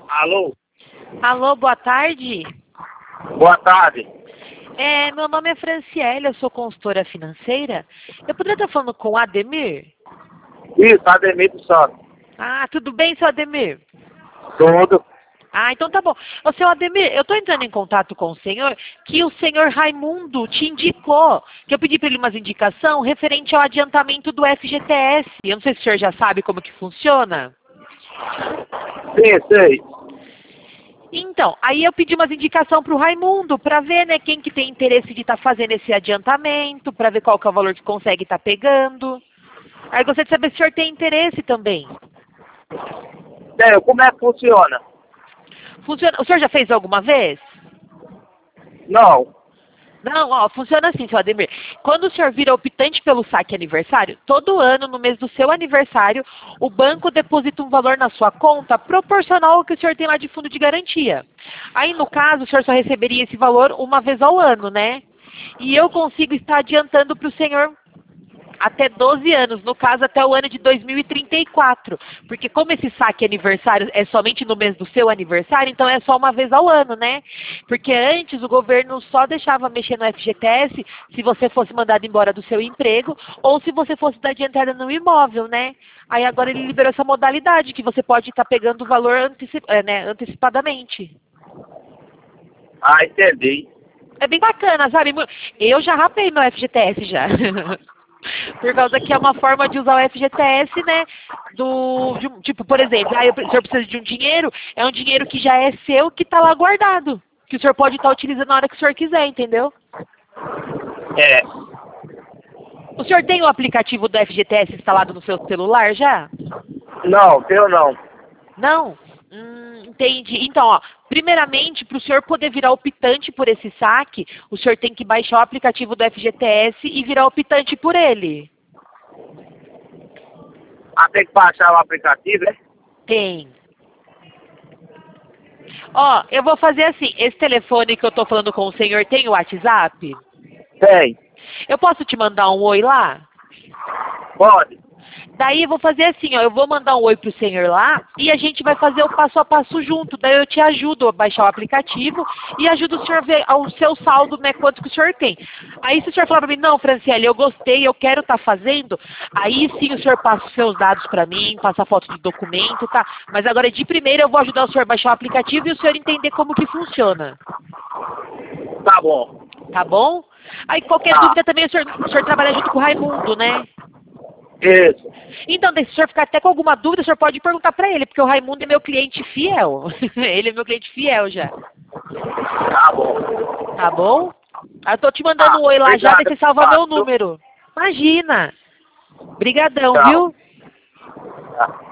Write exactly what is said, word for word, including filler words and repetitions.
Alô? Alô, boa tarde. Boa tarde. É, meu nome é Franciele, eu sou consultora financeira. Eu poderia estar falando com o Ademir? Isso, Ademir do Santos. Ah, tudo bem, seu Ademir? Tudo. Ah, então tá bom. Ô, seu Ademir, eu estou entrando em contato com o senhor, que o senhor Raimundo te indicou, que eu pedi para ele umas indicação referente ao adiantamento do F G T S. Eu não sei se o senhor já sabe como que funciona. Sim, sei. Então, aí eu pedi umas indicação para o Raimundo, para ver, né, quem que tem interesse de estar fazendo esse adiantamento, para ver qual que é o valor que consegue estar pegando. Aí eu gostaria de saber se o senhor tem interesse também. Sei, como é que funciona? Funciona. O senhor já fez alguma vez? Não. Não, ó, funciona assim, seu Ademir. Quando o senhor vira optante pelo saque aniversário, todo ano, no mês do seu aniversário, o banco deposita um valor na sua conta proporcional ao que o senhor tem lá de fundo de garantia. Aí, no caso, o senhor só receberia esse valor uma vez ao ano, né? E eu consigo estar adiantando para o senhor até doze anos, no caso até o ano de dois mil e trinta e quatro. Porque como esse saque aniversário é somente no mês do seu aniversário, então é só uma vez ao ano, né? Porque antes o governo só deixava mexer no F G T S se você fosse mandado embora do seu emprego ou se você fosse dar de entrada no imóvel, né? Aí agora ele liberou essa modalidade que você pode estar pegando o valor anteci é, né, antecipadamente. Ah, entendi. É bem bacana, sabe? Eu já rapei meu F G T S já. Por causa que é uma forma de usar o F G T S, né? Do, de, tipo, por exemplo, ah, o senhor precisa de um dinheiro, é um dinheiro que já é seu, que está lá guardado. Que o senhor pode estar utilizando na hora que o senhor quiser, entendeu? É. O senhor tem o aplicativo do F G T S instalado no seu celular já? Não, teu não. Não? Hum, entendi. Então, ó, primeiramente, para o senhor poder virar optante por esse saque, o senhor tem que baixar o aplicativo do F G T S e virar optante por ele. Ah, tem que baixar o aplicativo, né? Tem. Ó, eu vou fazer assim, esse telefone que eu tô falando com o senhor tem o WhatsApp? Tem. Eu posso te mandar um oi lá? Pode. Daí eu vou fazer assim, ó, eu vou mandar um oi pro senhor lá e a gente vai fazer o passo a passo junto. Daí eu te ajudo a baixar o aplicativo e ajudo o senhor a ver o seu saldo, né, quanto que o senhor tem. Aí se o senhor falar pra mim, não, Franciele, eu gostei, eu quero estar fazendo, aí sim o senhor passa os seus dados pra mim, passa a foto de documento, tá? Mas agora de primeira eu vou ajudar o senhor a baixar o aplicativo e o senhor entender como que funciona. Tá bom. Tá bom? Aí qualquer Tá. dúvida também o senhor, o senhor trabalha junto com o Raimundo, né? Isso. Então, se o senhor ficar até com alguma dúvida, o senhor pode perguntar para ele, porque o Raimundo é meu cliente fiel. Ele é meu cliente fiel já. Tá bom. Tá bom? Ah, eu tô te mandando Tá. um oi lá já, daí Obrigado. você salva Tá. meu número. Imagina. Brigadão, Tchau. viu? Tá.